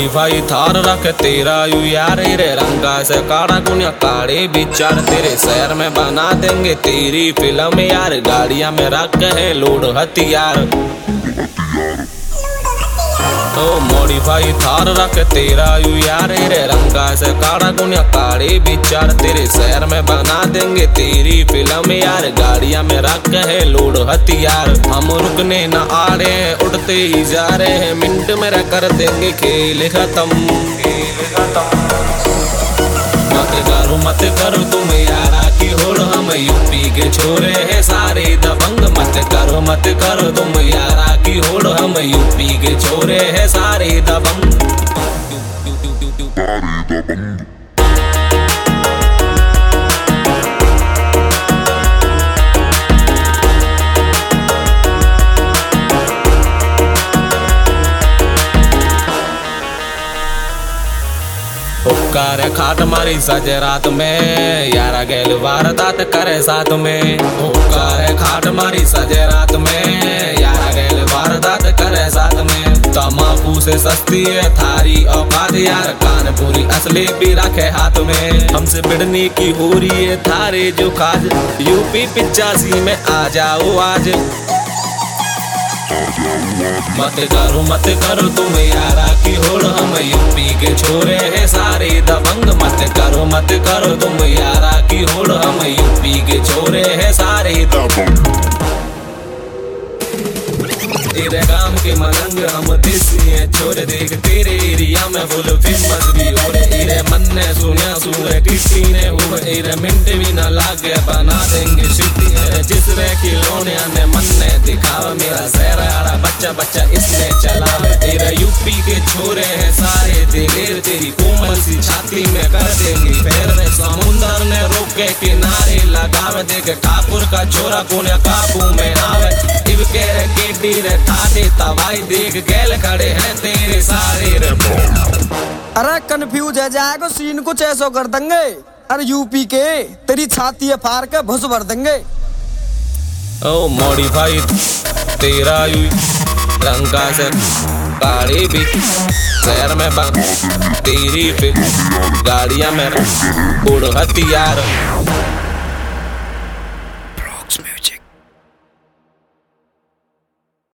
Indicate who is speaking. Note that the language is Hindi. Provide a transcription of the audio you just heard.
Speaker 1: मॉडिफाई थार रख तेरा यू यार रे रंगा से काड़ा गुनिया काड़े विचार तेरे शहर में बना देंगे तेरी फिल्म यार। गाड़ियां में रख है लोड हथियार। ओ मॉडिफाई थार रख तेरा यू यार रे रंगा से काड़ा गुनिया काड़े विचार तेरे शहर में बना देंगे तेरी फिल्म यार। गाड़ियां में रख है लोड हथियार। हम रुकने न आ रहे हैं उड़ते ही जा रहे हैं मिनट मेरा कर देंगे खेल खत्म। मत करो तुम यारा की होड़ हम यूपी के छोरे हैं सारे दबंग। मत करो तुम यारा की होड़ हम यूपी के छोरे हैं सारे दबंग। हुक्कार खाट मारी सजे रात में यारा गैल वारदात करे साथ में। हुक्कार खाट मारी सजे रात में यारा गैल वारदात करे साथ में। तमाकू से सस्ती है थारी औकात यार कानपुरी असली भी रखे हाथ में। हमसे भिड़ने की हो रही है थारे जो काज यूपी 85 में आ जाओ आज। मत करो तुम यारा की होड़ हम यूपी के छोरे हैं सारे दबंग। मत करो तुम यारा की होड़ हम यूपी के छोरे हैं सारे दबंग। तेरे गांव के मलंग हम देसी हैं छोरे देख तेरे एरिया में फुल फेमस भी हो रहे। इरे मन ने सुना सुने किसी ने हुए इरे मिनट भी न लागे बना देंगे सिटी है। जिस रे की लोने ने मन ने दिखावा मेरा शहर बच्चा इसने चला। तेरे यूपी के छोरे हैं सारे दिलेर तेरी कोमल सी छाती में कर देंगे पैर में। समुंदर ने रोके किनारे लगावे देख ठाकुर का छोरा कोने काबू में आवे। इब के रे केडी रे ठाटे तवाई देख गैल खड़े हैं तेरे सारे रे।
Speaker 2: अरे कंफ्यूज है जाएगा सीन कुछ ऐसा कर देंगे। अरे यूपी के तेरी छाती है फाड़ के भुस भर देंगे।
Speaker 1: ओ मॉडिफाई तेरा यू रंगा से काड़े भी शहर में बन तेरी फिर गाड़ियां में उड़ हथियार।